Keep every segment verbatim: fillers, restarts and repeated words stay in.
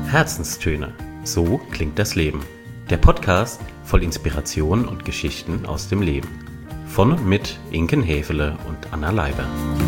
Herzenstöne. So klingt das Leben. Der Podcast voll Inspiration und Geschichten aus dem Leben. Von und mit Inken Häfele und Anna Leiber.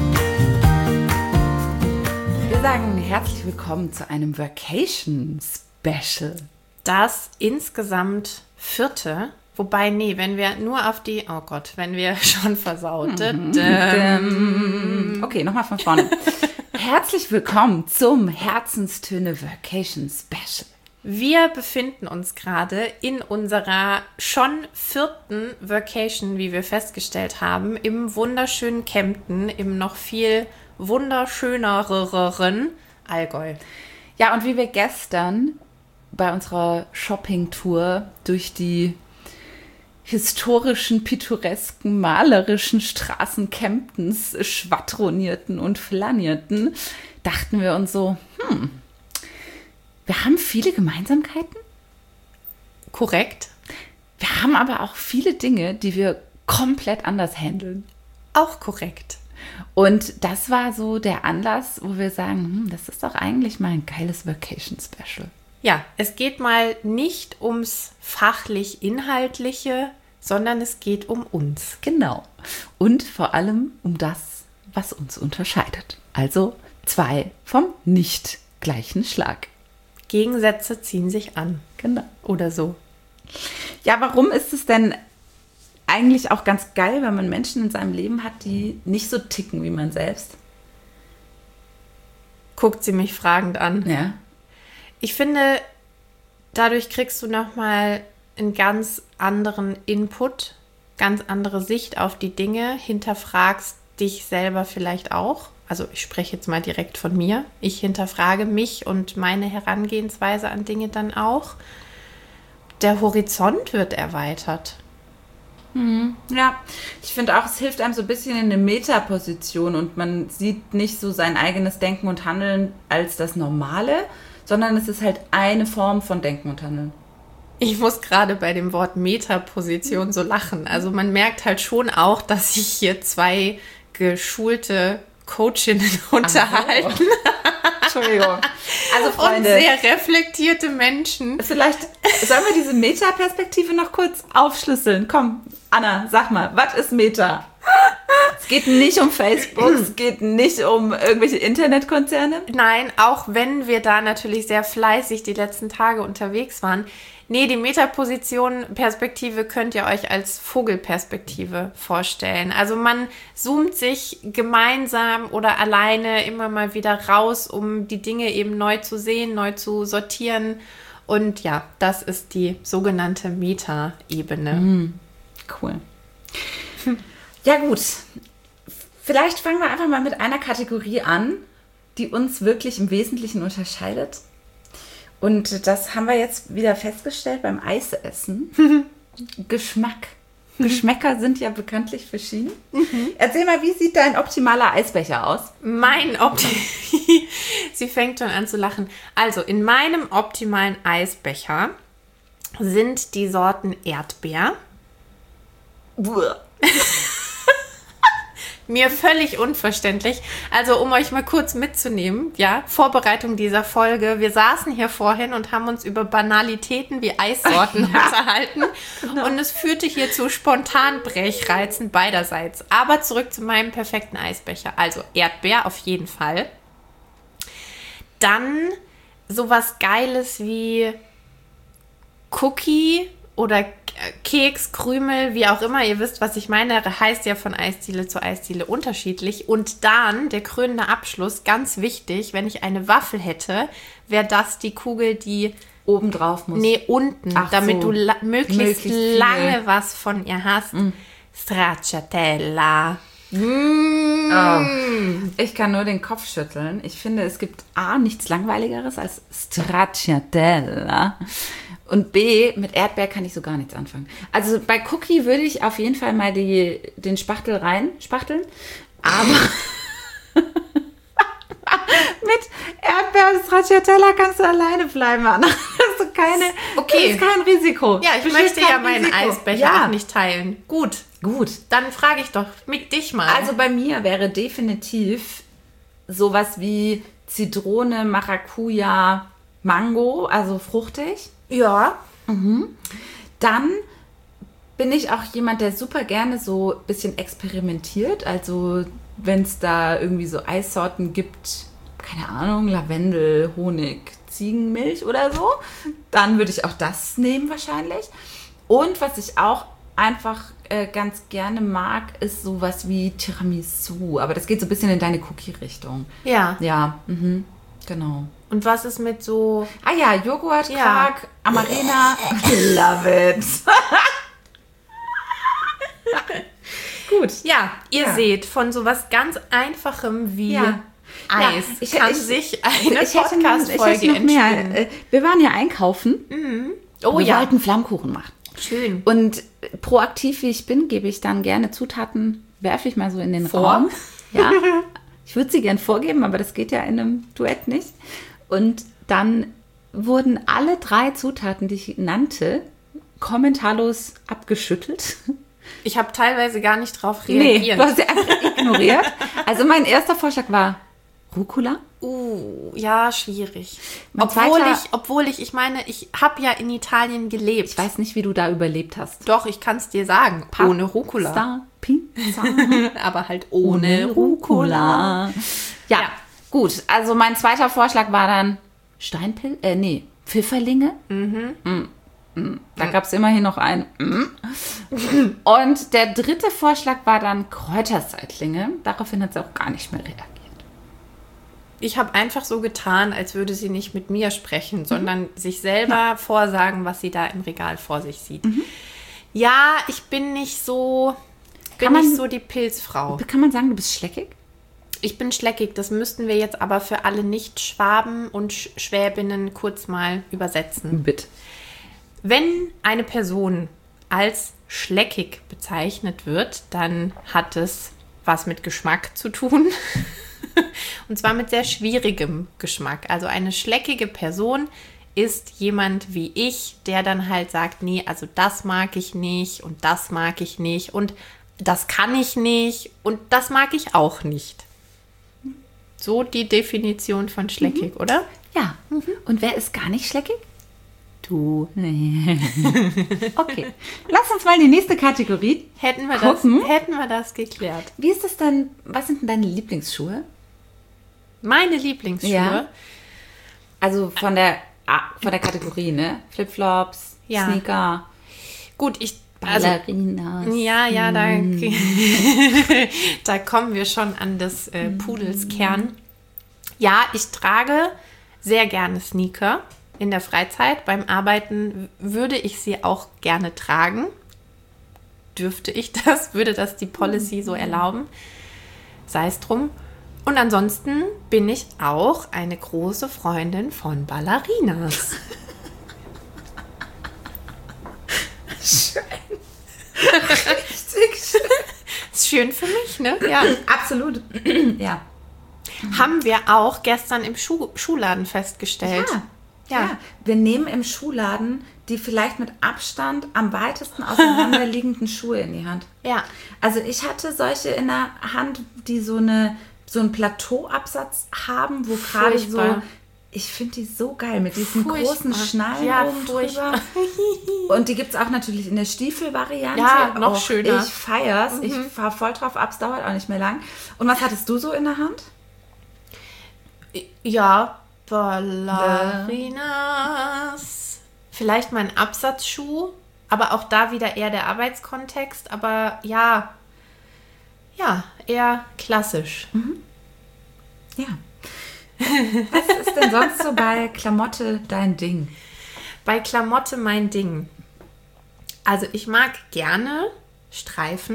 Wir sagen herzlich willkommen zu einem Vacation-Special. Das insgesamt vierte, wobei, nee, wenn wir nur auf die, oh Gott, wenn wir schon versaut. Mhm. Ähm, okay, nochmal von vorne. Herzlich willkommen zum Herzenstöne Vacation Special. Wir befinden uns gerade in unserer schon vierten Vacation, wie wir festgestellt haben, im wunderschönen Kempten, im noch viel wunderschöneren Allgäu. Ja, und wie wir gestern bei unserer Shopping-Tour durch die historischen, pittoresken, malerischen Straßen Kemptens schwadronierten und flanierten, dachten wir uns so, hm, wir haben viele Gemeinsamkeiten. Korrekt. Wir haben aber auch viele Dinge, die wir komplett anders handeln. Auch korrekt. Und das war so der Anlass, wo wir sagen, hm, das ist doch eigentlich mal ein geiles Vacation-Special. Ja, es geht mal nicht ums fachlich-inhaltliche, sondern es geht um uns. Genau. Und vor allem um das, was uns unterscheidet. Also zwei vom nicht gleichen Schlag. Gegensätze ziehen sich an. Genau. Oder so. Ja, warum ist es denn eigentlich auch ganz geil, wenn man Menschen in seinem Leben hat, die nicht so ticken wie man selbst? Guckt sie mich fragend an. Ja. Ich finde, dadurch kriegst du nochmal einen ganz anderen Input, ganz andere Sicht auf die Dinge, hinterfragst dich selber vielleicht auch. Also ich spreche jetzt mal direkt von mir. Ich hinterfrage mich und meine Herangehensweise an Dinge dann auch. Der Horizont wird erweitert. Mhm. Ja, ich finde auch, es hilft einem so ein bisschen in eine Metaposition und man sieht nicht so sein eigenes Denken und Handeln als das Normale, sondern es ist halt eine Form von Denken und Handeln. Ich muss gerade bei dem Wort Metaposition so lachen. Also man merkt halt schon auch, dass sich hier zwei geschulte Coachinnen unterhalten. So. Entschuldigung. Also Freunde. Und sehr reflektierte Menschen. Vielleicht sollen wir diese Meta-Perspektive noch kurz aufschlüsseln. Komm, Anna, sag mal, was ist Meta? Es geht nicht um Facebook, es geht nicht um irgendwelche Internetkonzerne. Nein, auch wenn wir da natürlich sehr fleißig die letzten Tage unterwegs waren. Nee, die Metaposition-Perspektive könnt ihr euch als Vogelperspektive vorstellen. Also man zoomt sich gemeinsam oder alleine immer mal wieder raus, um die Dinge eben neu zu sehen, neu zu sortieren. Und ja, das ist die sogenannte Meta-Ebene. Mhm. Cool. Ja gut, vielleicht fangen wir einfach mal mit einer Kategorie an, die uns wirklich im Wesentlichen unterscheidet. Und das haben wir jetzt wieder festgestellt beim Eisessen. Geschmack. Geschmäcker sind ja bekanntlich verschieden. Mhm. Erzähl mal, wie sieht dein optimaler Eisbecher aus? Mein Optimal... Sie fängt schon an zu lachen. Also, in meinem optimalen Eisbecher sind die Sorten Erdbeer. Mir völlig unverständlich. Also, um euch mal kurz mitzunehmen, ja, Vorbereitung dieser Folge. Wir saßen hier vorhin und haben uns über Banalitäten wie Eissorten ja. unterhalten. Genau. Und es führte hier zu spontanen Brechreizen beiderseits. Aber zurück zu meinem perfekten Eisbecher. Also, Erdbeer auf jeden Fall. Dann sowas Geiles wie Cookie oder Keks, Krümel, wie auch immer, ihr wisst, was ich meine, heißt ja von Eisdiele zu Eisdiele unterschiedlich. Und dann der krönende Abschluss, ganz wichtig, wenn ich eine Waffel hätte, wäre das die Kugel, die oben drauf muss. Nee, unten, Ach damit so. du la- möglichst, möglichst lange viel. was von ihr hast. Mm. Stracciatella. Mm. Oh. Ich kann nur den Kopf schütteln. Ich finde, es gibt A, nichts Langweiligeres als Stracciatella. Und B, mit Erdbeer kann ich so gar nichts anfangen. Also bei Cookie würde ich auf jeden Fall mal die, den Spachtel rein spachteln. Aber mit Erdbeer und Stracciatella kannst du alleine bleiben, Anna. Das ist, keine, okay. das ist kein Risiko. Ja, ich Besteht möchte ja kein meinen Risiko. Eisbecher ja. auch nicht teilen. Gut, Gut. dann frage ich doch mit dich mal. Also bei mir wäre definitiv sowas wie Zitrone, Maracuja, Mango, also fruchtig. Ja. Dann bin ich auch jemand, der super gerne so ein bisschen experimentiert. Also wenn es da irgendwie so Eissorten gibt, keine Ahnung, Lavendel, Honig, Ziegenmilch oder so, dann würde ich auch das nehmen wahrscheinlich. Und was ich auch einfach äh, ganz gerne mag, ist sowas wie Tiramisu. Aber das geht so ein bisschen in deine Cookie-Richtung. Ja. Ja, mhm, genau. Und was ist mit so... Ah ja, Joghurt, Ja. Quark, Amarena. Love it. Gut. Ja, ihr Ja. seht, von sowas ganz Einfachem wie Ja. Eis Ja, ich- kann ich- sich eine Ich hätte noch, ich hätte Podcast-Folge noch mehr. entspinnen. Äh, Wir waren ja einkaufen. Oh Wir ja, wollten Flammkuchen machen. schön. Und proaktiv wie ich bin, gebe ich dann gerne Zutaten, werfe ich mal so in den Vor? Raum. Ja. Ich würde sie gern vorgeben, aber das geht ja in einem Duett nicht. Und dann wurden alle drei Zutaten, die ich nannte, kommentarlos abgeschüttelt. Ich habe teilweise gar nicht drauf Nee, reagiert. du hast sie einfach ignoriert. Also mein erster Vorschlag war Rucola. Uh, ja, schwierig. Mein Obwohl zweiter- ich, obwohl ich, ich meine, ich habe ja in Italien gelebt. Ich weiß nicht, wie du da überlebt hast. Doch, ich kann es dir sagen. Ohne Rucola. Pasta, Pizza. Aber halt ohne, Rucola. Ja, Ja. gut. Also mein zweiter Vorschlag war dann Steinpilz, äh, nee, Pfifferlinge. Mhm. Mm, mm. Da gab es immerhin noch einen. Mm. Und der dritte Vorschlag war dann Kräuterseitlinge. Daraufhin hat sie auch gar nicht mehr reagiert. Ich habe einfach so getan, als würde sie nicht mit mir sprechen, sondern sich selber vorsagen, was sie da im Regal vor sich sieht. Ja, ich bin nicht so, bin Kann man- nicht so die Pilzfrau. Kann man sagen, du bist schleckig? Ich bin schleckig, das müssten wir jetzt aber für alle Nicht-Schwaben und Sch- Schwäbinnen kurz mal übersetzen. Bitte. Wenn eine Person als schleckig bezeichnet wird, dann hat es was mit Geschmack zu tun. Und zwar mit sehr schwierigem Geschmack. Also eine schleckige Person ist jemand wie ich, der dann halt sagt, nee, also das mag ich nicht und das mag ich nicht und das kann ich nicht und das mag ich auch nicht. So die Definition von schleckig, oder? Ja. Und wer ist gar nicht schleckig? Du. Okay. Lass uns mal in die nächste Kategorie. Hätten wir, das, Gucken. hätten wir das geklärt. Wie ist das denn? Was sind denn deine Lieblingsschuhe? Meine Lieblingsschuhe. Ja. Also von der, ah, von der Kategorie, ne? Flipflops, Ja. Sneaker, Gut, ich. Also, Ballerinas. ja, ja, da, da kommen wir schon an des äh, Pudels Kern. Ja, ich trage sehr gerne Sneaker in der Freizeit. Beim Arbeiten würde ich sie auch gerne tragen. Dürfte ich das? Würde das die Policy so erlauben? Sei es drum. Und ansonsten bin ich auch eine große Freundin von Ballerinas. Schön. Richtig schön. Ist schön für mich, ne? Ja. Absolut. Ja. Haben wir auch gestern im Schuh Schuhladen festgestellt. Ja. Ja. Ja. Wir nehmen im Schuhladen die vielleicht mit Abstand am weitesten auseinanderliegenden Schuhe in die Hand. Ja. Also ich hatte solche in der Hand, die so eine so einen Plateauabsatz haben, wo gerade so, Furchtbar. ich finde die so geil mit diesen Furchtbar. großen Schnallen Ja, oben furchtbar. drüber. Und die gibt es auch natürlich in der Stiefelvariante. Ja, noch Och, schöner. Ich feier's. Ich fahr voll drauf ab, es dauert auch nicht mehr lang. Und was hattest du so in der Hand? Ja, Ballerinas. Vielleicht mein Absatzschuh, aber auch da wieder eher der Arbeitskontext. Aber ja, ja, eher klassisch. Ja. Was ist denn sonst so bei Klamotte dein Ding? Bei Klamotte mein Ding. Also ich mag gerne Streifen.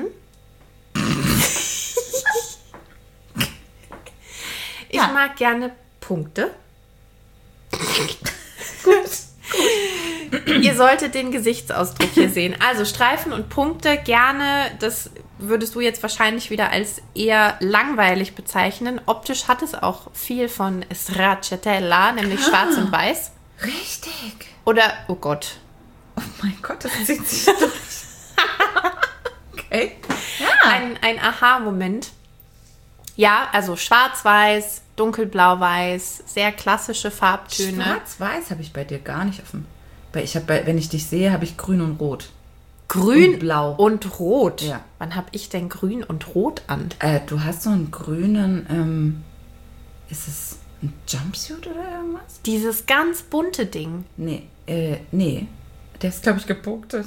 Ich Ja. mag gerne Punkte. Ihr solltet den Gesichtsausdruck hier sehen. Also Streifen und Punkte gerne, das würdest du jetzt wahrscheinlich wieder als eher langweilig bezeichnen. Optisch hat es auch viel von Stracciatella, nämlich schwarz und weiß. Richtig. Oder, oh Gott, Oh mein Gott, das zieht sich durch. Okay. Ja. ein, ein Aha-Moment. Ja, also schwarz-weiß, dunkelblau-weiß, sehr klassische Farbtöne. Schwarz-weiß habe ich bei dir gar nicht offen. Weil ich habe, wenn ich dich sehe, habe ich grün und rot. Grün und blau. Und rot. Ja. Wann habe ich denn grün und rot an? Äh, du hast so einen grünen, ähm, ist es ein Jumpsuit oder irgendwas? Dieses ganz bunte Ding. Nee, äh, nee. Der ist, glaube ich, gepunktet.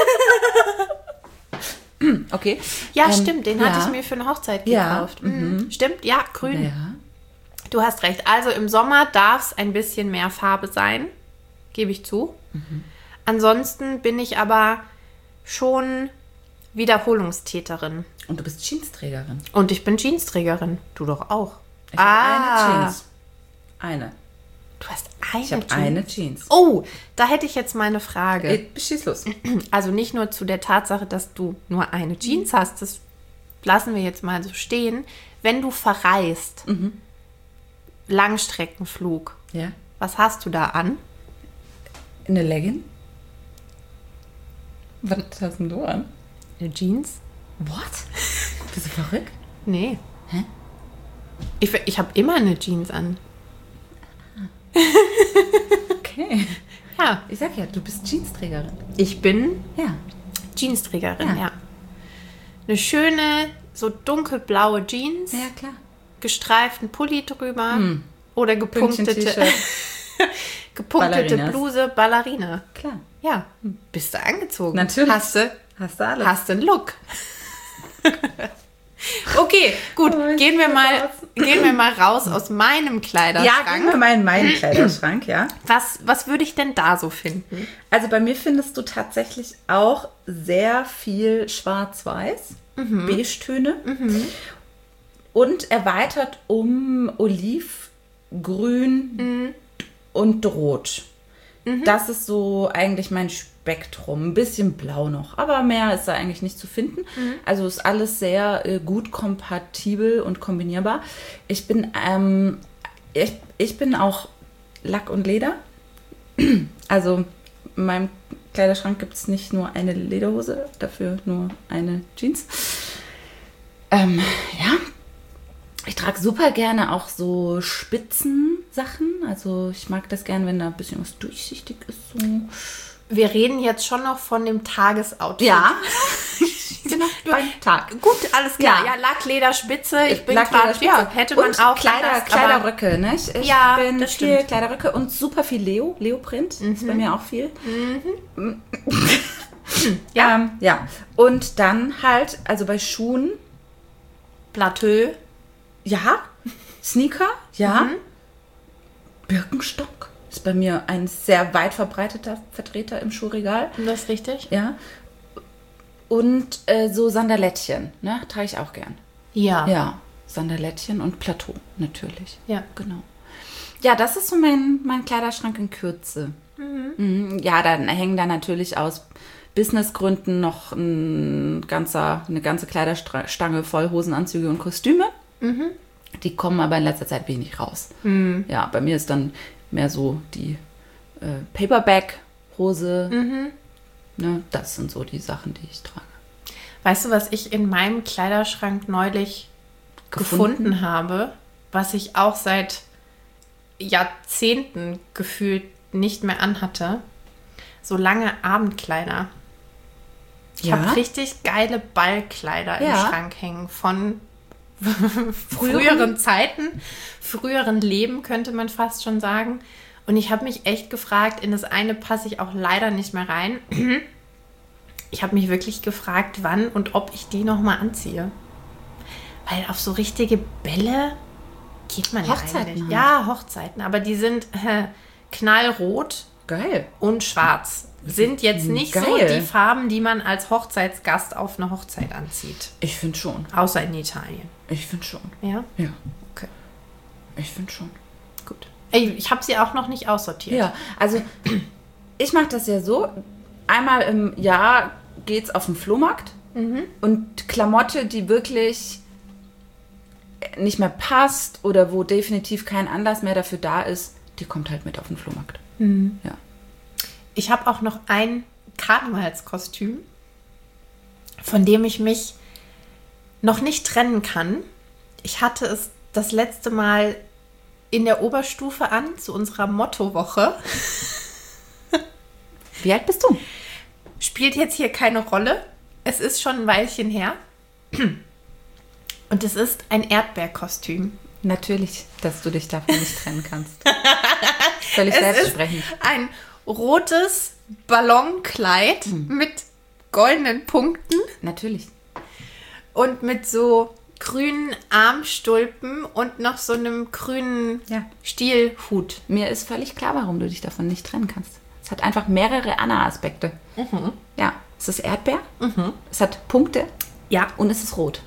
Okay. Ja, ähm, stimmt. Den ja. hatte ich mir für eine Hochzeit Ja, gekauft. Mhm. Stimmt, ja, grün. Ja. Du hast recht. Also im Sommer darf es ein bisschen mehr Farbe sein. Gebe ich zu. Mhm. Ansonsten bin ich aber schon Wiederholungstäterin. Und du bist Jeansträgerin. Und ich bin Jeansträgerin. Du doch auch. Ich habe Ah. eine Jeans. Eine. Du hast eine Ich habe Jeans. eine Jeans. Oh, da hätte ich jetzt mal eine Frage. Äh, schieß los. Also nicht nur zu der Tatsache, dass du nur eine Jeans hast, das lassen wir jetzt mal so stehen. Wenn du verreist, Mhm. Langstreckenflug, Ja. was hast du da an? Eine Legging? Was hast denn du an? Eine Jeans? What? Bist du verrückt? Nee. Hä? Ich, ich habe immer eine Jeans an. Okay. Ja, Ich sag ja, du bist Jeansträgerin. ich bin Ja. Jeansträgerin, Ja. ja. Eine schöne, so dunkelblaue Jeans, Ja, klar. gestreiften Pulli drüber Hm. oder gepunktete, Pünktchen-T-Shirt. gepunktete Ballerinas. Bluse, Ballerina. Klar. Ja, bist du angezogen. Natürlich. Hast du, Hast du alles. hast du einen Look. Okay, gut, Oh, ich gehen, wir muss mal, kotzen. gehen wir mal raus aus meinem Ja, Kleiderschrank. gehen wir mal in meinen Kleiderschrank, ja. Was, was würde ich denn da so finden? Also bei mir findest du tatsächlich auch sehr viel Schwarz-Weiß, Beige-Töne und erweitert um Oliv, Grün und Rot. Das ist so eigentlich mein Spektrum. Ein bisschen blau noch, aber mehr ist da eigentlich nicht zu finden. Also ist alles sehr äh, gut kompatibel und kombinierbar. Ich bin, ähm, ich, ich bin auch Lack und Leder. Also in meinem Kleiderschrank gibt es nicht nur eine Lederhose, dafür nur eine Jeans. Ähm, ja, ich trage super gerne auch so Spitzensachen. Also ich mag das gerne, wenn da ein bisschen was durchsichtig ist. So. Wir reden jetzt schon noch von dem Tagesoutfit. Ja, genau, beim Tag. Gut, alles klar. Ja. Ja, Lack, Leder, Spitze. Ich bin Lack, gerade, Leder, ja, Spitze. hätte man und auch Kleider, anders, aber- Kleiderröcke, ne? Ich, ich Ja, bin das viel stimmt. Kleiderröcke und super viel Leo, Leoprint. Ist bei mir auch viel. Ja. Ähm, ja. Und dann halt, also bei Schuhen, Plateau. ja, Sneaker, ja. Mhm. Birkenstock ist bei mir ein sehr weit verbreiteter Vertreter im Schuhregal. Das ist richtig? Ja. Und äh, so Sandalettchen, ne? Trage ich auch gern. Ja. Ja, Sandalettchen und Plateau natürlich. Ja. Genau. Ja, das ist so mein, mein Kleiderschrank in Kürze. Mhm. Ja, dann hängen da natürlich aus Businessgründen noch ein ganzer, eine ganze Kleiderstange voll Hosenanzüge und Kostüme. Die kommen aber in letzter Zeit wenig raus. Ja, bei mir ist dann mehr so die äh, Paperback-Hose. Ne, das sind so die Sachen, die ich trage. Weißt du, was ich in meinem Kleiderschrank neulich Gefunden? gefunden, habe, was ich auch seit Jahrzehnten gefühlt nicht mehr anhatte? So lange Abendkleider. Ich Ja? habe richtig geile Ballkleider Ja. im Schrank hängen von früheren Zeiten, früheren Leben, könnte man fast schon sagen. Und ich habe mich echt gefragt, in das eine passe ich auch leider nicht mehr rein. Ich habe mich wirklich gefragt, wann und ob ich die nochmal anziehe. Weil auf so richtige Bälle geht man Hochzeiten ja eigentlich. halt. Ja, Hochzeiten. Aber die sind äh, knallrot Geil. und schwarz. Sind jetzt nicht so Geil. die Farben, die man als Hochzeitsgast auf eine Hochzeit anzieht. Ich finde schon. Außer in Italien. Ich finde schon. Ja, Ja, okay, ich finde schon. gut. Ey, ich habe sie auch noch nicht aussortiert. Ja, also ich mache das ja so. Einmal im Jahr geht's auf den Flohmarkt und Klamotte, die wirklich nicht mehr passt oder wo definitiv kein Anlass mehr dafür da ist, die kommt halt mit auf den Flohmarkt. Ja. Ich habe auch noch ein Karnevalskostüm, von dem ich mich noch nicht trennen kann. Ich hatte es das letzte Mal in der Oberstufe an, zu unserer Mottowoche. Wie alt bist du? Spielt jetzt hier keine Rolle. Es ist schon ein Weilchen her. Und es ist ein Erdbeerkostüm. Natürlich, dass du dich davon nicht trennen kannst. Völlig Es selbstsprechend. ist ein rotes Ballonkleid Mhm. mit goldenen Punkten Natürlich. und mit so grünen Armstulpen und noch so einem grünen Ja. Stielhut. Mir ist völlig klar, warum du dich davon nicht trennen kannst. Es hat einfach mehrere Anna-Aspekte. Ja, es ist Erdbeer, es hat Punkte Ja. und es ist rot.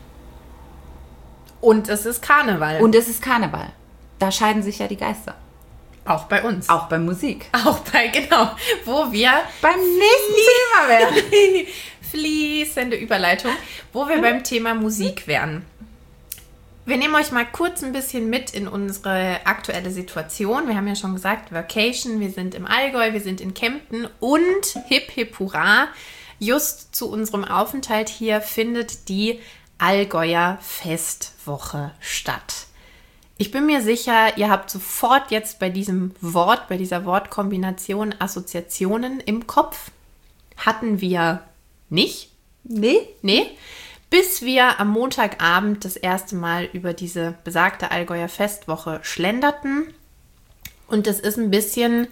Und es ist Karneval. Und es ist Karneval. Da scheiden sich ja die Geister. auch bei uns. Auch bei Musik. Auch bei, genau, wo wir Beim nächsten Thema werden. fließende Überleitung, wo wir beim Thema Musik wären. Wir nehmen euch mal kurz ein bisschen mit in unsere aktuelle Situation. Wir haben ja schon gesagt, Vacation, wir sind im Allgäu, wir sind in Kempten und hip hip hurra, just zu unserem Aufenthalt hier findet die Allgäuer Festwoche statt. Ich bin mir sicher, ihr habt sofort jetzt bei diesem Wort, bei dieser Wortkombination Assoziationen im Kopf. Hatten wir nicht. Nee? Nee. Bis wir am Montagabend das erste Mal über diese besagte Allgäuer Festwoche schlenderten. Und es ist ein bisschen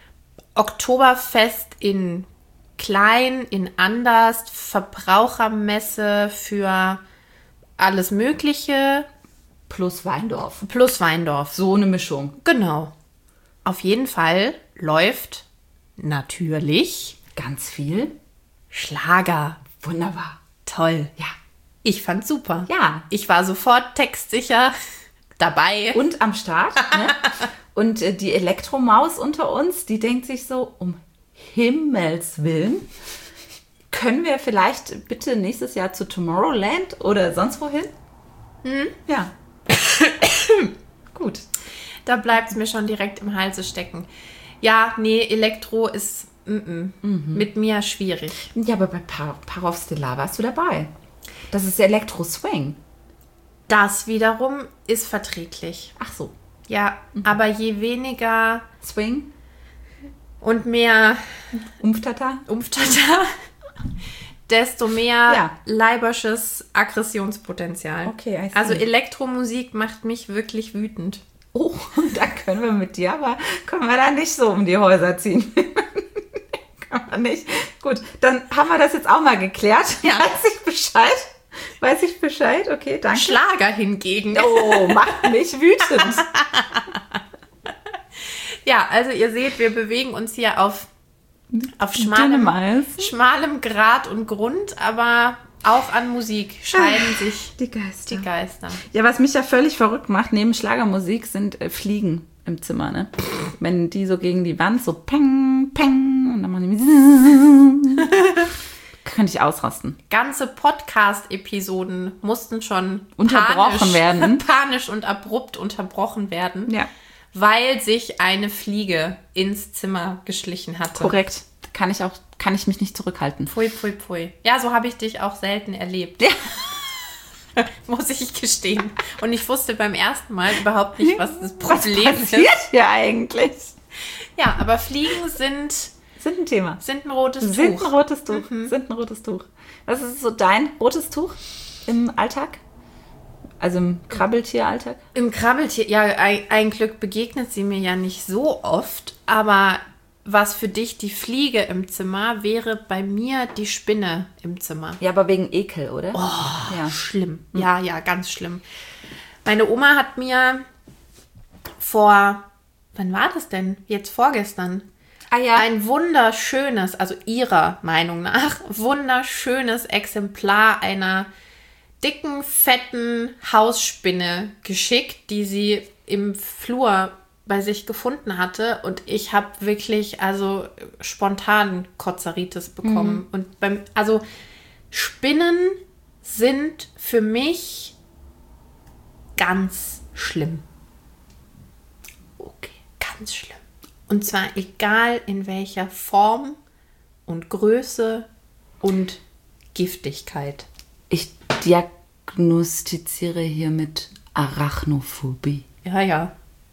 Oktoberfest in klein, in anders, Verbrauchermesse für alles Mögliche. Plus Weindorf. Plus Weindorf. So eine Mischung. Genau. Auf jeden Fall läuft natürlich Ganz viel. Schlager. Wunderbar. Toll. Ja. Ich fand's super. Ja. Ich war sofort textsicher dabei. Und am Start. Ne? Und äh, die Elektromaus unter uns, die denkt sich so, um Himmels Willen, können wir vielleicht bitte nächstes Jahr zu Tomorrowland oder sonst wohin? Hm? Ja. Gut. Da bleibt's mir schon direkt im Halse stecken. Ja, nee, Elektro ist mm -mm, Mhm. mit mir schwierig. Ja, aber bei Par Parov Stellar warst du dabei. Das ist Elektro-Swing. Das wiederum ist verträglich. Ach so. Ja, aber je weniger Swing, und mehr Umftata. Umftata, desto mehr Ja. leibersches Aggressionspotenzial. Okay, I see. Also Elektromusik macht mich wirklich wütend. Oh, da können wir mit dir, aber können wir da nicht so um die Häuser ziehen. Kann man nicht. Gut, dann haben wir das jetzt auch mal geklärt. Ja. Weiß ich Bescheid? Weiß ich Bescheid? Okay, danke. Schlager hingegen. Oh, macht mich wütend. Ja, also ihr seht, wir bewegen uns hier auf, auf Dünnem schmalem, Eis. schmalem Grad und Grund, aber auch an Musik scheiden sich Die Geister. die Geister. Ja, was mich ja völlig verrückt macht, neben Schlagermusik, sind äh, Fliegen im Zimmer, ne? Wenn die so gegen die Wand so peng, peng und dann machen die könnte ich ausrasten. Ganze Podcast-Episoden mussten schon Unterbrochen panisch, werden. panisch und abrupt unterbrochen werden, Ja, weil sich eine Fliege ins Zimmer geschlichen hatte. korrekt. Kann ich auch, kann ich mich nicht zurückhalten. Pfui, pfui, pfui. Ja, so habe ich dich auch selten erlebt. Ja. Muss ich gestehen. Und ich wusste beim ersten Mal überhaupt nicht, was das Problem Was passiert ist. hier eigentlich? Ja, aber Fliegen sind, Sind ein Thema. sind ein rotes Sind ein Tuch. rotes Tuch. Sind ein rotes Tuch. Was ist so dein rotes Tuch im Alltag? Also im Krabbeltieralltag? Im Krabbeltier, ja, ein, ein Glück begegnet sie mir ja nicht so oft, aber was für dich die Fliege im Zimmer wäre bei mir die Spinne im Zimmer. Ja, aber wegen Ekel, oder? Oh, ja. schlimm. Ja, ja, ganz schlimm. Meine Oma hat mir vor, wann war das denn? Jetzt vorgestern. Ah ja. Ein wunderschönes, also ihrer Meinung nach, wunderschönes Exemplar einer dicken, fetten Hausspinne geschickt, die sie im Flur bei sich gefunden hatte. Und ich habe wirklich, also spontan Kotzeritis bekommen. Mhm. Und beim, also Spinnen sind für mich ganz schlimm. Okay. Ganz schlimm. Und zwar egal in welcher Form und Größe und Giftigkeit. Ich diagnostiziere hiermit Arachnophobie. Ja, ja.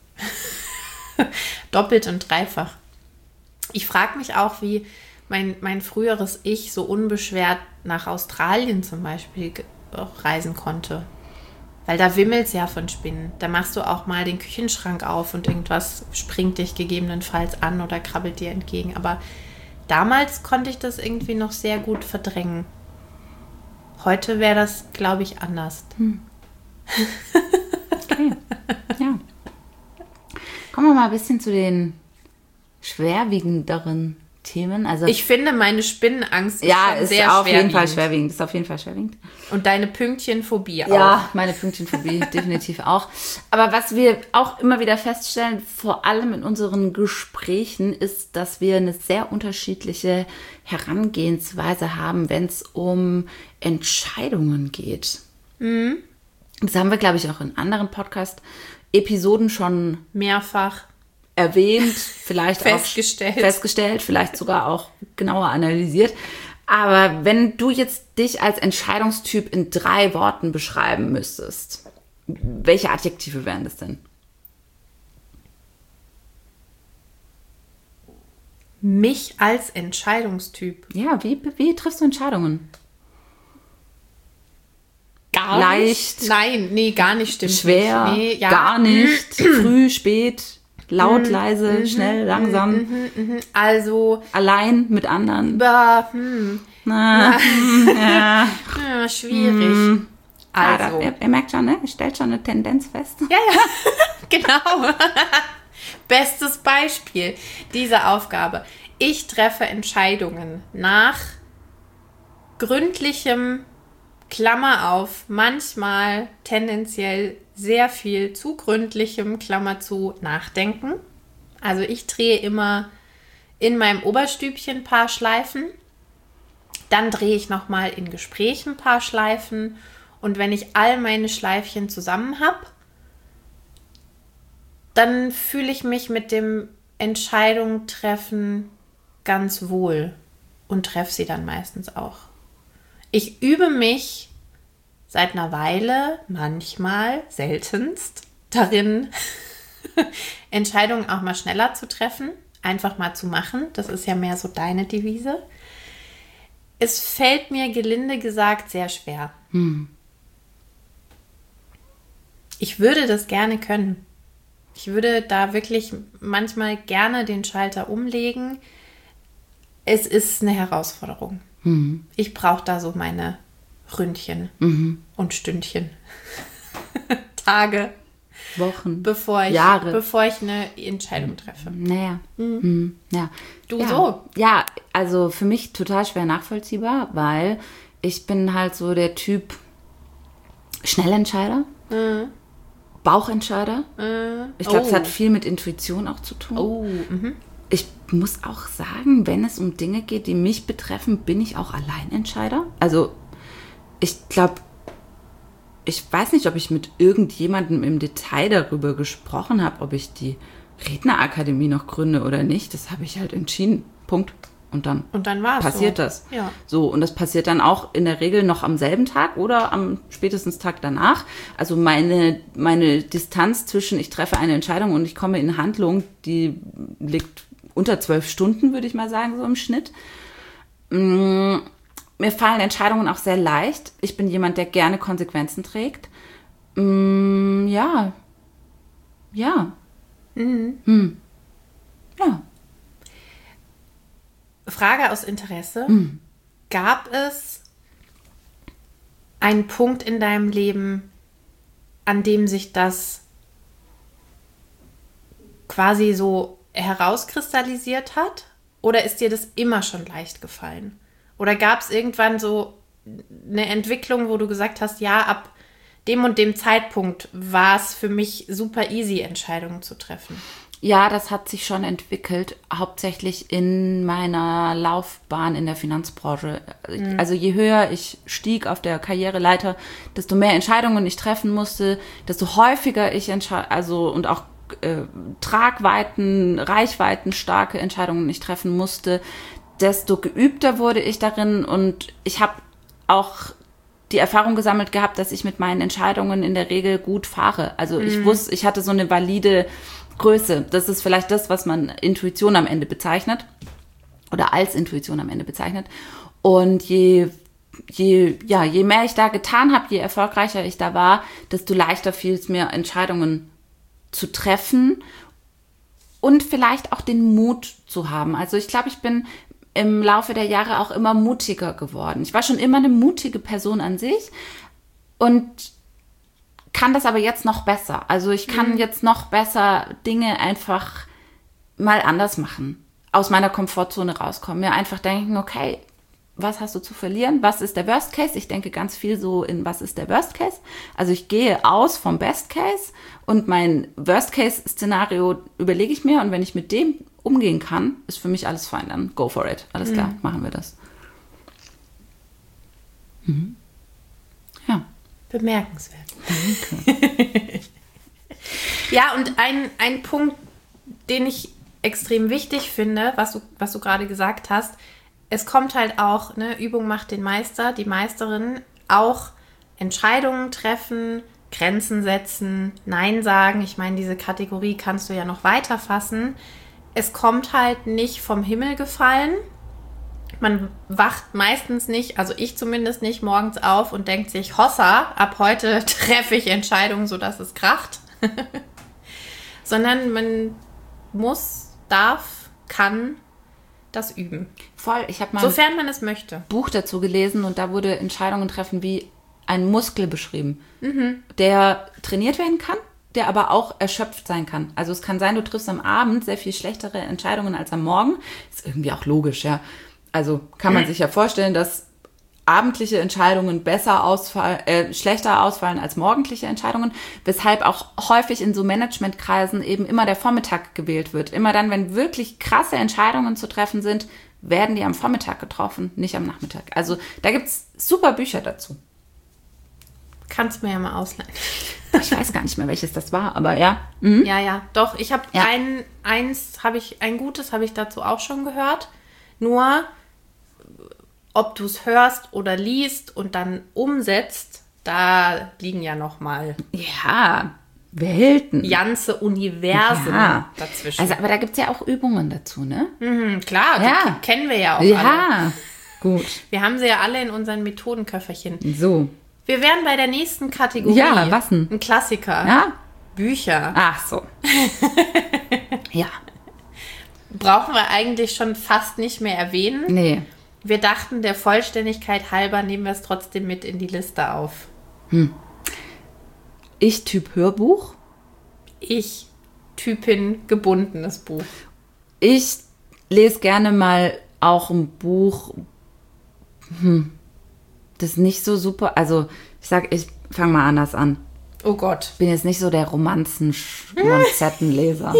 Doppelt und dreifach. Ich frage mich auch, wie mein, mein früheres Ich so unbeschwert nach Australien zum Beispiel ge- reisen konnte. Weil da wimmelt es ja von Spinnen. Da machst du auch mal den Küchenschrank auf und irgendwas springt dich gegebenenfalls an oder krabbelt dir entgegen. Aber damals konnte ich das irgendwie noch sehr gut verdrängen. Heute wäre das, glaube ich, anders. Hm. Okay, ja. Kommen wir mal ein bisschen zu den schwerwiegenderen Themen. Also ich finde, meine Spinnenangst ist ja, schon ist sehr auf jeden Fall schwerwiegend. schwerwiegend. Ist auf jeden Fall schwerwiegend. Und deine Pünktchenphobie auch. Ja, meine Pünktchenphobie definitiv auch. Aber was wir auch immer wieder feststellen, vor allem in unseren Gesprächen, ist, dass wir eine sehr unterschiedliche Herangehensweise haben, wenn es um Entscheidungen geht. Mhm. Das haben wir, glaube ich, auch in anderen Podcast-Episoden schon Mehrfach. erwähnt, vielleicht Festgestellt. auch festgestellt, vielleicht sogar auch genauer analysiert. Aber wenn du jetzt dich als Entscheidungstyp in drei Worten beschreiben müsstest, welche Adjektive wären das denn? Mich als Entscheidungstyp. Ja, wie, wie triffst du Entscheidungen? Gar Leicht. nicht. Nein, nee, gar nicht stimmt. Schwer, nicht. Nee, ja. gar nicht, früh, spät, laut, leise, schnell, langsam, Also, allein, mit anderen. über, hm, Na, ja. ja, schwierig. Ah, Also, da, er, er merkt schon, ne? Er stellt schon eine Tendenz fest. ja, ja, genau. Bestes Beispiel dieser Aufgabe. Ich treffe Entscheidungen nach gründlichem, Klammer auf, manchmal tendenziell sehr viel zu gründlichem, Klammer zu, Nachdenken. Also ich drehe immer in meinem Oberstübchen ein paar Schleifen. Dann drehe ich nochmal in Gesprächen ein paar Schleifen. Und wenn ich all meine Schleifchen zusammen habe, dann fühle ich mich mit dem Entscheidung treffen ganz wohl und treffe sie dann meistens auch. Ich übe mich seit einer Weile, manchmal, seltenst, darin, Entscheidungen auch mal schneller zu treffen, einfach mal zu machen. Das ist ja mehr so deine Devise. Es fällt mir gelinde gesagt sehr schwer. Hm. Ich würde das gerne können. Ich würde da wirklich manchmal gerne den Schalter umlegen. Es ist eine Herausforderung. Mhm. Ich brauche da so meine Ründchen Mhm. und Stündchen. Tage, Wochen, bevor ich, Jahre. bevor ich eine Entscheidung treffe. Naja. Mhm. Ja. Du ja. so? Ja, also für mich total schwer nachvollziehbar, weil ich bin halt so der Typ Schnellentscheider, Mhm. Bauchentscheider. Mhm. Ich glaube, oh. es hat viel mit Intuition auch zu tun. Oh, mhm. Ich muss auch sagen, wenn es um Dinge geht, die mich betreffen, bin ich auch Alleinentscheider. Also ich glaube, ich weiß nicht, ob ich mit irgendjemandem im Detail darüber gesprochen habe, ob ich die Rednerakademie noch gründe oder nicht. Das habe ich halt entschieden. Punkt. Und dann, Und dann war es passiert so. das. Ja. So, und das passiert dann auch in der Regel noch am selben Tag oder am spätestens Tag danach. Also meine, meine Distanz zwischen ich treffe eine Entscheidung und ich komme in Handlung, die liegt unter zwölf Stunden, würde ich mal sagen, so im Schnitt. Mm, mir fallen Entscheidungen auch sehr leicht. Ich bin jemand, der gerne Konsequenzen trägt. Mm, ja. Ja. Mhm. Hm. Ja. Frage aus Interesse. Mhm. Gab es einen Punkt in deinem Leben, an dem sich das quasi so herauskristallisiert hat? Oder ist dir das immer schon leicht gefallen? Oder gab es irgendwann so eine Entwicklung, wo du gesagt hast, ja, ab dem und dem Zeitpunkt war es für mich super easy, Entscheidungen zu treffen? Ja, das hat sich schon entwickelt, hauptsächlich in meiner Laufbahn in der Finanzbranche. Mhm. Also je höher ich stieg auf der Karriereleiter, desto mehr Entscheidungen ich treffen musste, desto häufiger ich entscheide, also und auch äh, Tragweiten, Reichweiten starke Entscheidungen ich treffen musste, desto geübter wurde ich darin und ich habe auch die Erfahrung gesammelt gehabt, dass ich mit meinen Entscheidungen in der Regel gut fahre. Also ich mhm. wusste, ich hatte so eine valide Größe. Das ist vielleicht das, was man Intuition am Ende bezeichnet oder als Intuition am Ende bezeichnet. Und je, je, ja, je mehr ich da getan habe, je erfolgreicher ich da war, desto leichter fiel es mir, Entscheidungen zu treffen und vielleicht auch den Mut zu haben. Also ich glaube, ich bin im Laufe der Jahre auch immer mutiger geworden. Ich war schon immer eine mutige Person an sich und kann das aber jetzt noch besser. Also ich kann mhm. jetzt noch besser Dinge einfach mal anders machen, aus meiner Komfortzone rauskommen, mir einfach denken, okay, was hast du zu verlieren? Was ist der Worst Case? Ich denke ganz viel so in, was ist der Worst Case? Also ich gehe aus vom Best Case und mein Worst Case Szenario überlege ich mir und wenn ich mit dem umgehen kann, ist für mich alles fein. Dann go for it. Alles klar, mhm. machen wir das. Mhm. Ja. Bemerkenswert. Danke. Ja, und ein, ein Punkt, den ich extrem wichtig finde, was du, was du gerade gesagt hast, es kommt halt auch, ne, Übung macht den Meister, die Meisterin, auch Entscheidungen treffen, Grenzen setzen, Nein sagen. Ich meine, diese Kategorie kannst du ja noch weiter fassen. Es kommt halt nicht vom Himmel gefallen. Man wacht meistens nicht, also ich zumindest nicht, morgens auf und denkt sich, Hossa, ab heute treffe ich Entscheidungen, sodass es kracht. Sondern man muss, darf, kann das üben. Voll, ich habe mal sofern man es möchte. ein Buch dazu gelesen und da wurde Entscheidungen treffen wie ein Muskel beschrieben, mhm. der trainiert werden kann, der aber auch erschöpft sein kann. Also es kann sein, du triffst am Abend sehr viel schlechtere Entscheidungen als am Morgen. Ist irgendwie auch logisch, ja. Also kann man mhm. sich ja vorstellen, dass abendliche Entscheidungen besser ausfallen, äh, schlechter ausfallen als morgendliche Entscheidungen, weshalb auch häufig in so Managementkreisen eben immer der Vormittag gewählt wird. Immer dann, wenn wirklich krasse Entscheidungen zu treffen sind, werden die am Vormittag getroffen, nicht am Nachmittag. Also da gibt es super Bücher dazu. Kannst du mir ja mal ausleihen. Ich weiß gar nicht mehr, welches das war, aber ja. Mhm. Ja, ja, doch. Ich habe ja. ein, eins, habe ich, ein gutes habe ich dazu auch schon gehört. Nur ob du es hörst oder liest und dann umsetzt, da liegen ja noch mal ja, Welten. ganze Universen ja. dazwischen. Also, aber da gibt es ja auch Übungen dazu, ne? Mhm, klar, ja. die kennen wir ja auch ja. alle. Ja, gut. Wir haben sie ja alle in unseren Methodenköfferchen. So. Wir wären bei der nächsten Kategorie. Ja, was denn? Ein Klassiker. Ja? Bücher. Ach so. Ja. Brauchen wir eigentlich schon fast nicht mehr erwähnen. Nee. Wir dachten, der Vollständigkeit halber nehmen wir es trotzdem mit in die Liste auf. Hm. Ich Typ Hörbuch. Ich Typin gebundenes Buch. Ich lese gerne mal auch ein Buch, hm, das nicht so super, also ich sag, ich fange mal anders an. Oh Gott. Ich bin jetzt nicht so der Romanzen-Schmonzettenleser.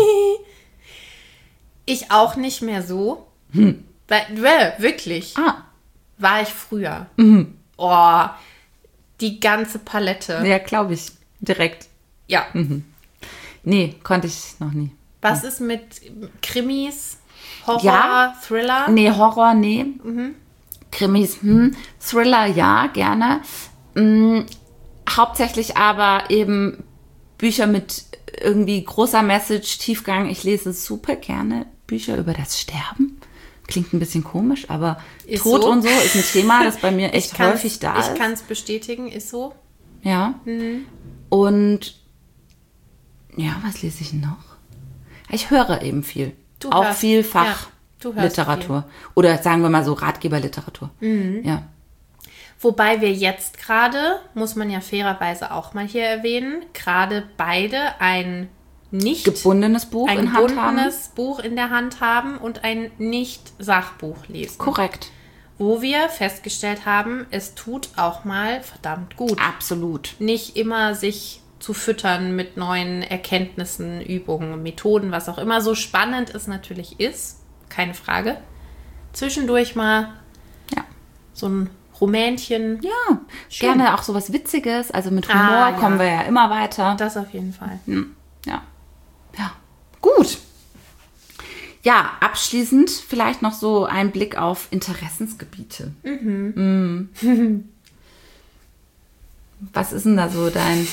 Ich auch nicht mehr so. Hm. Weil, well, wirklich. Ah. War ich früher. Mhm. Oh, die ganze Palette. Ja, glaube ich. Direkt. Ja. Mhm. Nee, konnte ich noch nie. Was ja. ist mit Krimis, Horror, ja. Thriller? Nee, Horror, nee. Mhm. Krimis, hm. Thriller, ja, gerne. Hm. Hauptsächlich aber eben Bücher mit irgendwie großer Message, Tiefgang. Ich lese super gerne Bücher über das Sterben. Klingt ein bisschen komisch, aber ist Tod so. Und so ist ein Thema, das bei mir echt häufig da ist. Ich kann es bestätigen, ist so. Ja. Mhm. Und ja, was lese ich noch? Ich höre eben viel. Du Auch hörst, viel Fachliteratur. Ja, oder sagen wir mal so Ratgeberliteratur. Mhm. Ja. Wobei wir jetzt gerade, muss man ja fairerweise auch mal hier erwähnen, gerade beide ein nicht gebundenes Buch ein in Hand haben. Ein gebundenes Buch in der Hand haben und ein Nicht-Sachbuch lesen. Korrekt. Wo wir festgestellt haben, es tut auch mal verdammt gut. Absolut. Nicht immer sich zu füttern mit neuen Erkenntnissen, Übungen, Methoden, was auch immer so spannend es natürlich ist. Keine Frage. Zwischendurch mal ja. so ein Rumänchen. Ja, schön. Gerne auch sowas Witziges. Also mit Humor ah, ja. kommen wir ja immer weiter. Das auf jeden Fall. Hm. Ja. Ja. Gut. Ja, abschließend vielleicht noch so ein Blick auf Interessensgebiete. Mhm. Mhm. Was ist denn da so dein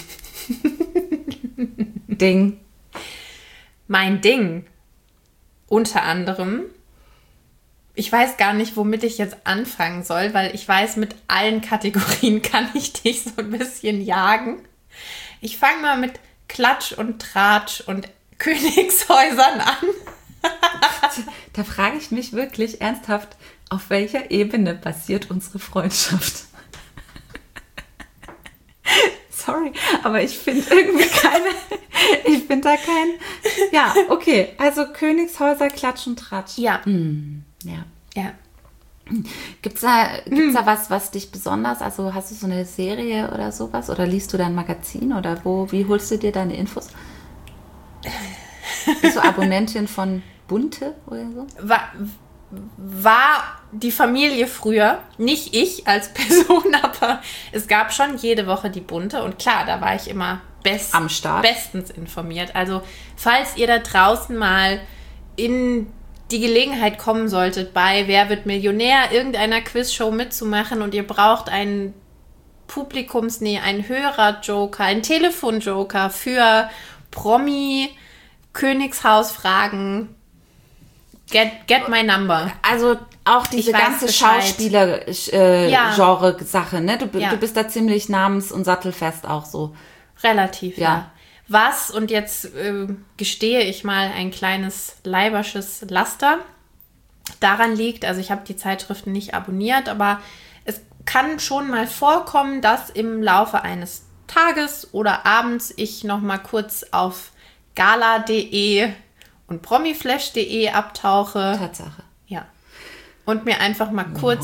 Ding? Mein Ding, unter anderem, ich weiß gar nicht, womit ich jetzt anfangen soll, weil ich weiß, mit allen Kategorien kann ich dich so ein bisschen jagen. Ich fange mal mit Klatsch und Tratsch und Königshäusern an. Da frage ich mich wirklich ernsthaft, auf welcher Ebene basiert unsere Freundschaft? Sorry, aber ich finde irgendwie keine, ich finde da kein, ja, okay, also Königshäuser, Klatsch und Tratsch. Ja. Hm, ja. Ja. Gibt's da, gibt's da was, was dich besonders, also hast du so eine Serie oder sowas oder liest du dein Magazin oder wo, wie holst du dir deine Infos? Bist du Abonnentin von Bunte oder so? War, war die Familie früher, nicht ich als Person, aber es gab schon jede Woche die Bunte und klar, da war ich immer best, am Start. bestens informiert. Also falls ihr da draußen mal in die Gelegenheit kommen solltet, bei Wer wird Millionär, irgendeiner Quizshow mitzumachen und ihr braucht einen Publikumsnähe, einen Hörer-Joker, einen Telefon-Joker für Promi, Königshausfragen, get, get my number. Also auch diese Ich weiß ganze Bescheid. Schauspieler-Genre-Sache, Ja. ne? Du, Ja. du bist da ziemlich namens- und sattelfest auch so. Relativ, ja. Ja. Was, und jetzt äh, gestehe ich mal ein kleines leibersches Laster, daran liegt, also ich habe die Zeitschriften nicht abonniert, aber es kann schon mal vorkommen, dass im Laufe eines Tages oder abends ich noch mal kurz auf gala punkt de und promiflash punkt de abtauche. Tatsache. Ja. Und mir einfach mal kurz...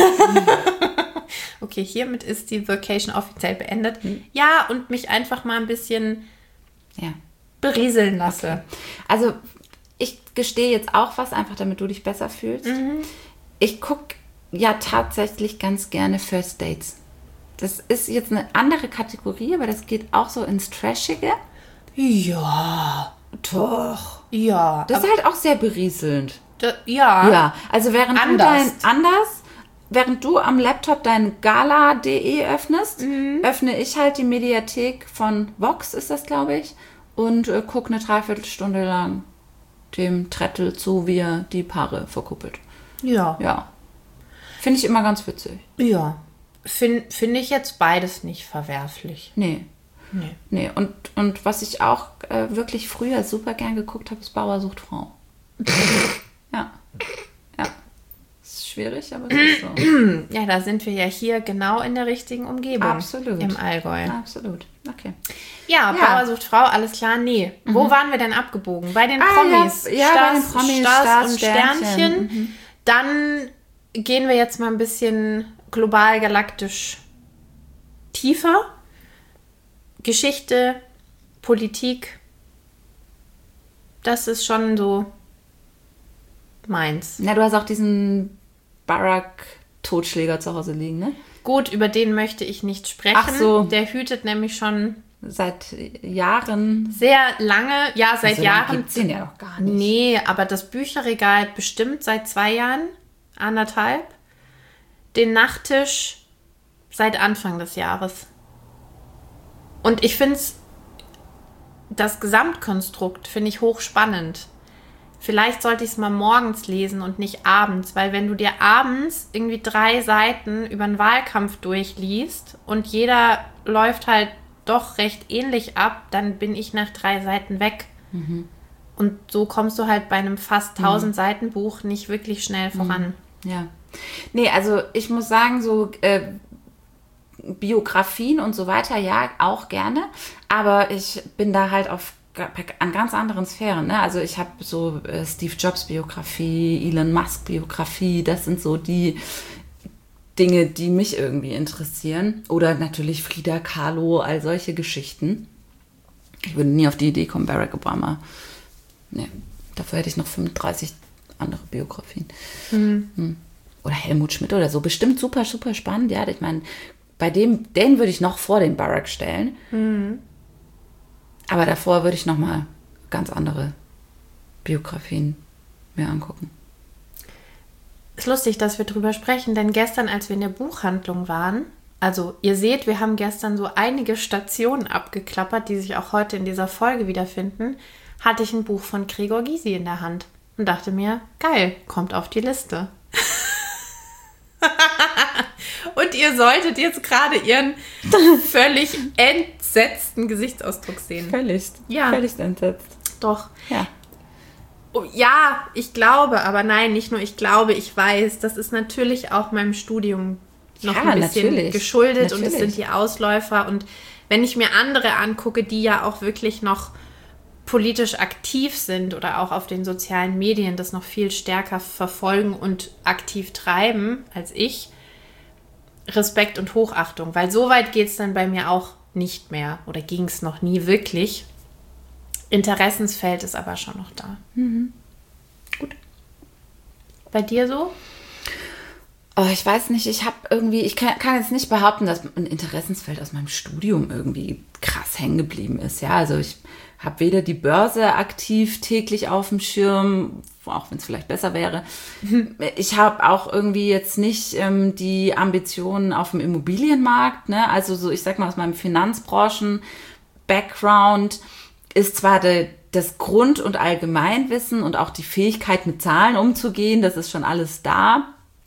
Okay, hiermit ist die Vacation offiziell beendet. Ja, und mich einfach mal ein bisschen Ja. berieseln lasse. Also ich gestehe jetzt auch was, einfach damit du dich besser fühlst. Ich gucke ja tatsächlich ganz gerne First Dates. Das ist jetzt eine andere Kategorie, aber das geht auch so ins Trashige. Ja, Doch. ja. Das ist halt auch sehr berieselnd. Da, ja. Ja, also während Anders. du dein anders, während du am Laptop dein gala punkt de öffnest, öffne ich halt die Mediathek von Vox, ist das, glaube ich, und äh, gucke eine Dreiviertelstunde lang dem Trettel zu, wie er die Paare verkuppelt. Ja. Ja. Finde ich immer ganz witzig. Ja. Finde find ich jetzt beides nicht verwerflich. Nee. Nee. Nee. Und, und was ich auch äh, wirklich früher super gern geguckt habe, ist Bauer sucht Frau. Ja. Ja. Ist schwierig, aber es ist so. Ja, da sind wir ja hier genau in der richtigen Umgebung. Absolut. Im Allgäu. Absolut. Okay. Ja, Ja. Bauer sucht Frau, alles klar, nee. Wo waren wir denn abgebogen? Bei den Ah, Promis. ja, ja, bei den Promis, Stars, Stars, und Sternchen. Sternchen. Dann gehen wir jetzt mal ein bisschen global galaktisch tiefer. Geschichte, Politik, das ist schon so meins. Na, du hast auch diesen Barack-Totschläger zu Hause liegen, ne? Gut, über den möchte ich nicht sprechen. Ach so. Der hütet nämlich schon Seit Jahren. sehr lange, ja, seit So lange Jahren. gibt's den ja noch gar nicht. Nee, aber das Bücherregal bestimmt seit zwei Jahren, anderthalb. Den Nachttisch seit Anfang des Jahres. Und ich finde es, das Gesamtkonstrukt finde ich hochspannend. Vielleicht sollte ich es mal morgens lesen und nicht abends, weil wenn du dir abends irgendwie drei Seiten über einen Wahlkampf durchliest und jeder läuft halt doch recht ähnlich ab, dann bin ich nach drei Seiten weg. Mhm. Und so kommst du halt bei einem fast tausend Seiten Buch nicht wirklich schnell voran. Ja. Nee, also ich muss sagen, so äh, Biografien und so weiter, ja, auch gerne. Aber ich bin da halt auf an ganz anderen Sphären. Ne? Also ich habe so äh, Steve Jobs Biografie, Elon Musk Biografie, das sind so die Dinge, die mich irgendwie interessieren. Oder natürlich Frida Kahlo, all solche Geschichten. Ich würde nie auf die Idee kommen, Barack Obama. Nee, dafür hätte ich noch fünfunddreißig andere Biografien. Mhm. Hm. Oder Helmut Schmidt oder so. Bestimmt super, super spannend. Ja, ich meine, bei dem, den würde ich noch vor den Barack stellen. Mhm. Aber davor würde ich noch mal ganz andere Biografien mir angucken. Ist lustig, dass wir drüber sprechen, denn gestern, als wir in der Buchhandlung waren, Also ihr seht, wir haben gestern so einige Stationen abgeklappert, die sich auch heute in dieser Folge wiederfinden. Hatte ich ein Buch von Gregor Gysi in der Hand und dachte mir, geil, kommt auf die Liste. Und ihr solltet jetzt gerade ihren völlig entsetzten Gesichtsausdruck sehen. Völlig, ja. völlig entsetzt. Doch. Ja. Oh, ja, ich glaube, aber nein, nicht nur ich glaube, ich weiß, das ist natürlich auch meinem Studium noch Ja, ein bisschen natürlich. geschuldet Natürlich. und es sind die Ausläufer. Und wenn ich mir andere angucke, die ja auch wirklich noch politisch aktiv sind oder auch auf den sozialen Medien das noch viel stärker verfolgen und aktiv treiben als ich, Respekt und Hochachtung, weil so weit geht es dann bei mir auch nicht mehr oder ging es noch nie wirklich. Interessensfeld ist aber schon noch da. Mhm. Gut. Bei dir so? Oh, ich weiß nicht, ich habe irgendwie, ich kann, kann jetzt nicht behaupten, dass ein Interessensfeld aus meinem Studium irgendwie krass hängen geblieben ist. Ja, also ich habe weder die Börse aktiv täglich auf dem Schirm, auch wenn es vielleicht besser wäre. Ich habe auch irgendwie jetzt nicht ähm, die Ambitionen auf dem Immobilienmarkt. Ne? Also so, ich sag mal, aus meinem Finanzbranchen-Background ist zwar de, das Grund- und Allgemeinwissen und auch die Fähigkeit, mit Zahlen umzugehen, das ist schon alles da.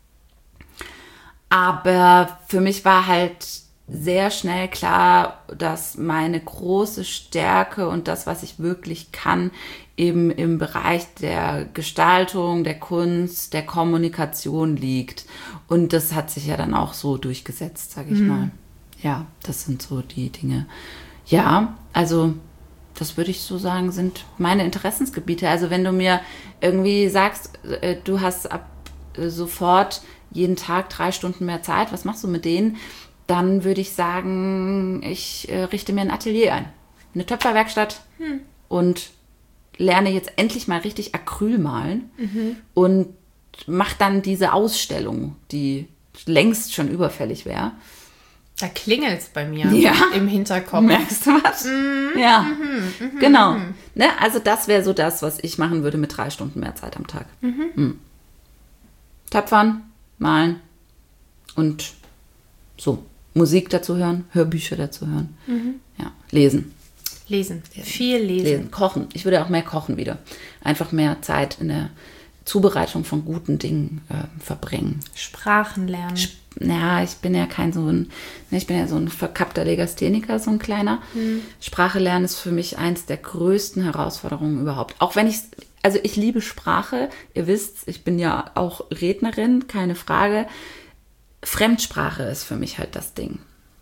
Aber für mich war halt sehr schnell klar, dass meine große Stärke und das, was ich wirklich kann, eben im Bereich der Gestaltung, der Kunst, der Kommunikation liegt. Und das hat sich ja dann auch so durchgesetzt, sage ich mhm. mal. Ja, das sind so die Dinge. Ja, also das würde ich so sagen, sind meine Interessensgebiete. Also wenn du mir irgendwie sagst, äh, du hast ab äh, sofort jeden Tag drei Stunden mehr Zeit, was machst du mit denen? Dann würde ich sagen, ich äh, richte mir ein Atelier ein. Eine Töpferwerkstatt hm. und lerne jetzt endlich mal richtig Acryl malen mhm. und mache dann diese Ausstellung, die längst schon überfällig wäre. Da klingelt es bei mir ja. im Hinterkopf. Merkst du was? Mhm. Ja, mhm. Mhm. genau. Mhm. Ne? Also das wäre so das, was ich machen würde mit drei Stunden mehr Zeit am Tag. Mhm. Mhm. Töpfern, malen und so Musik dazu hören, Hörbücher dazu hören. Mhm. Ja, lesen. Lesen. Lesen, viel lesen. lesen. Kochen. Ich würde auch mehr kochen wieder. Einfach mehr Zeit in der Zubereitung von guten Dingen äh, verbringen. Sprachen lernen. Sp- ja, ich bin ja kein so ein, ich bin ja so ein verkappter Legastheniker, so ein kleiner. Mhm. Sprache lernen ist für mich eins der größten Herausforderungen überhaupt. Auch wenn ich, also ich liebe Sprache. Ihr wisst, ich bin ja auch Rednerin, keine Frage. Fremdsprache ist für mich halt das Ding.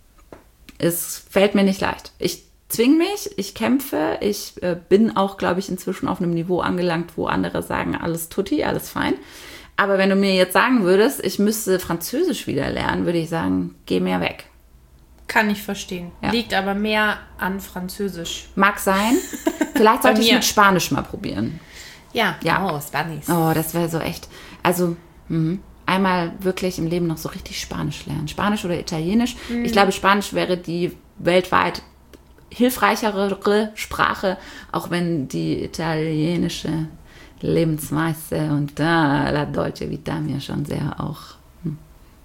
Es fällt mir nicht leicht. Ich zwinge mich, ich kämpfe, ich äh, bin auch, glaube ich, inzwischen auf einem Niveau angelangt, wo andere sagen, alles tutti, alles fein. Aber wenn du mir jetzt sagen würdest, ich müsste Französisch wieder lernen, würde ich sagen, geh mir weg. Kann ich verstehen. Ja. Liegt aber mehr an Französisch. Mag sein. Vielleicht sollte ich mit Spanisch mal probieren. Ja, ja. Oh, Spanisch. Oh, das wäre so echt, also mh. einmal wirklich im Leben noch so richtig Spanisch lernen. Spanisch oder Italienisch. Mhm. Ich glaube, Spanisch wäre die weltweit hilfreichere Sprache, auch wenn die italienische Lebensweise und da la Dolce Vita mir schon sehr auch, hm.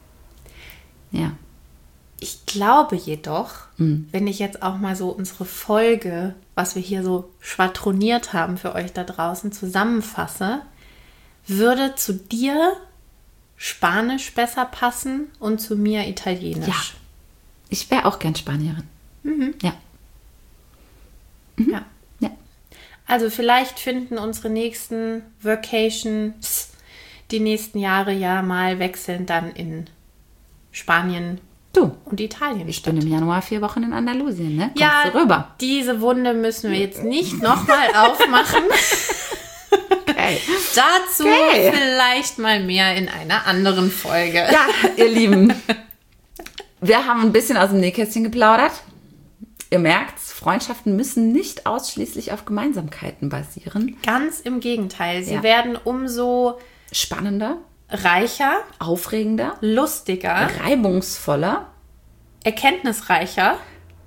ja. Ich glaube jedoch, mhm. wenn ich jetzt auch mal so unsere Folge, was wir hier so schwadroniert haben für euch da draußen, zusammenfasse, würde zu dir Spanisch besser passen und zu mir Italienisch. Ja, ich wäre auch gern Spanierin. Mhm. Ja. Mhm. Ja. ja. Also vielleicht finden unsere nächsten Vacations die nächsten Jahre ja mal wechselnd dann in Spanien du. und Italien Ich statt. bin im Januar vier Wochen in Andalusien, ne? Kommst ja, du rüber? Diese Wunde müssen wir jetzt nicht nochmal aufmachen. Okay. Dazu okay. vielleicht mal mehr in einer anderen Folge. Ja, ihr Lieben, wir haben ein bisschen aus dem Nähkästchen geplaudert. Ihr merkt's, Freundschaften müssen nicht ausschließlich auf Gemeinsamkeiten basieren. Ganz im Gegenteil. Sie ja. werden umso spannender, reicher, aufregender, lustiger, reibungsvoller, erkenntnisreicher,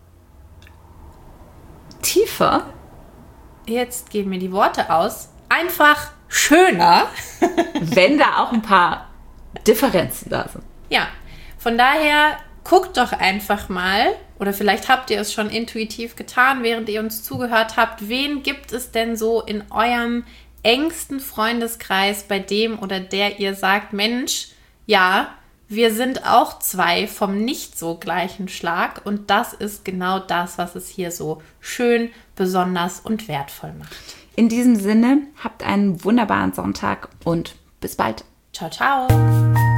tiefer. Jetzt gehen mir die Worte aus. Einfach schöner. Wenn da auch ein paar Differenzen da sind. Ja, von daher guckt doch einfach mal, oder vielleicht habt ihr es schon intuitiv getan, während ihr uns zugehört habt, wen gibt es denn so in eurem engsten Freundeskreis, bei dem oder der ihr sagt, Mensch, ja, wir sind auch zwei vom nicht so gleichen Schlag und das ist genau das, was es hier so schön, besonders und wertvoll macht. In diesem Sinne, habt einen wunderbaren Sonntag und bis bald. Ciao, ciao.